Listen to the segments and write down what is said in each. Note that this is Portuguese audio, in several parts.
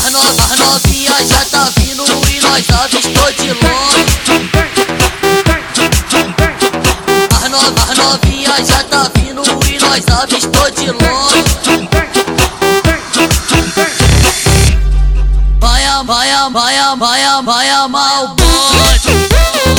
As novinhas já tá vindo e nós avistou de longe. As novinhas já tá vindo e nós avistou de longe. Vai amar o bonde.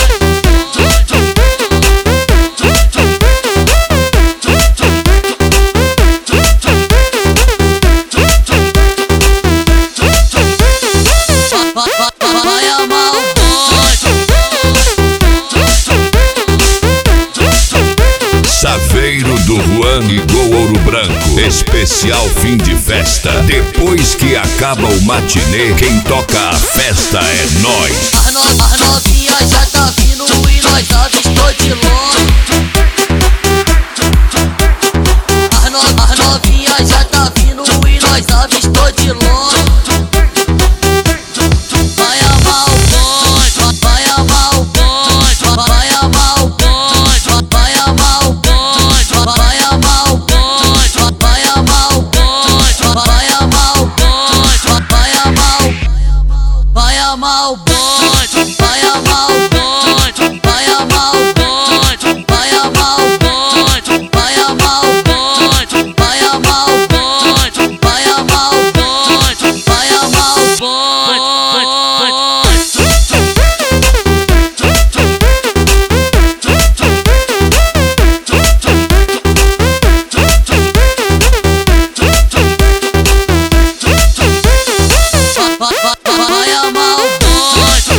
Saveiro do Juan igual Ouro Branco, especial fim de festa. Depois que acaba o matinê, quem toca a festa é nós. As novinhas já tá vindo e nós avistou de longe. As novinhas já tá vindo e nós avistou de longe. Vai amar o bonde, vai amar o bonde, vai amar o bonde, vai amar o bonde, vai amar o bonde, vai amar o bonde, vai amar o bonde, vai amar o bonde, vai amar o bonde, vai amar o bonde, vai amar o bonde, vai amar o bonde, vai amar o bonde, vai amar o bonde, vai amar o bonde, vai amar o bonde. Vai amar o bonde.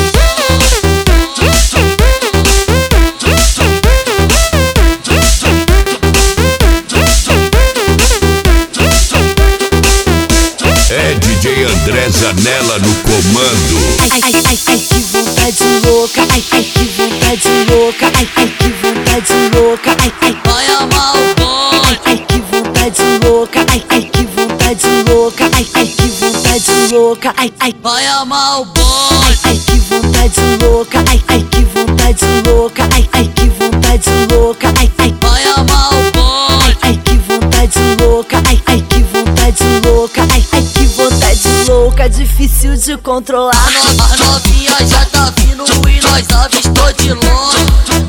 É DJ André Zanella no comando. Ai, que vontade louca. Ai, que vontade louca. Ai, que vontade louca. Ai, Vai amar o bonde. ai, que vontade louca. Ai, que vontade louca. Ai, que vontade louca. Ai, Vai amar o bonde. que vontade louca. Ai, que vontade louca. Ai, que vontade louca. Ai, Vai amar o bonde. que vontade louca. Ai, que vontade louca. Ai, que vontade louca. Difícil de controlar. As novinhas já tá vindo e nós avistou de longe.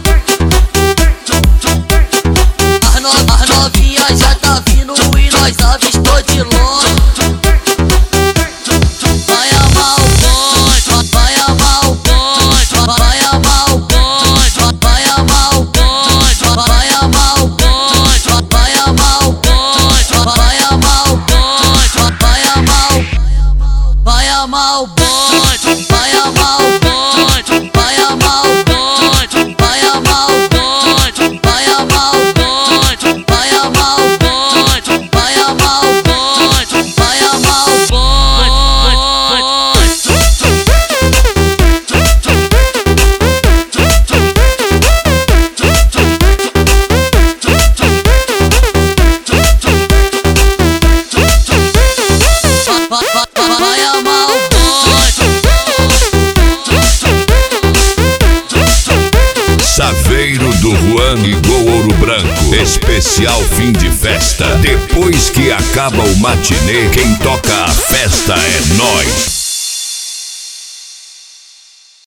As novinhas já tá vindo e nós avistou de longe. Vai amar o bonde, vai amar o bonde, vai amar o bonde, vai amar o bonde, vai amar o bonde, vai amar o bonde, vai amar o bonde, vai amar o vai amar o bonde, vai amar o bonde, vai amar o bonde, vai amar o bonde, vai amar o bonde, vai amar o bonde, vai amar o bonde, vai amar o bonde. Vai amar o bonde. Saveiro do Juan igual Ouro Branco, especial fim de festa. Depois que acaba o matinê, quem toca a festa é nós.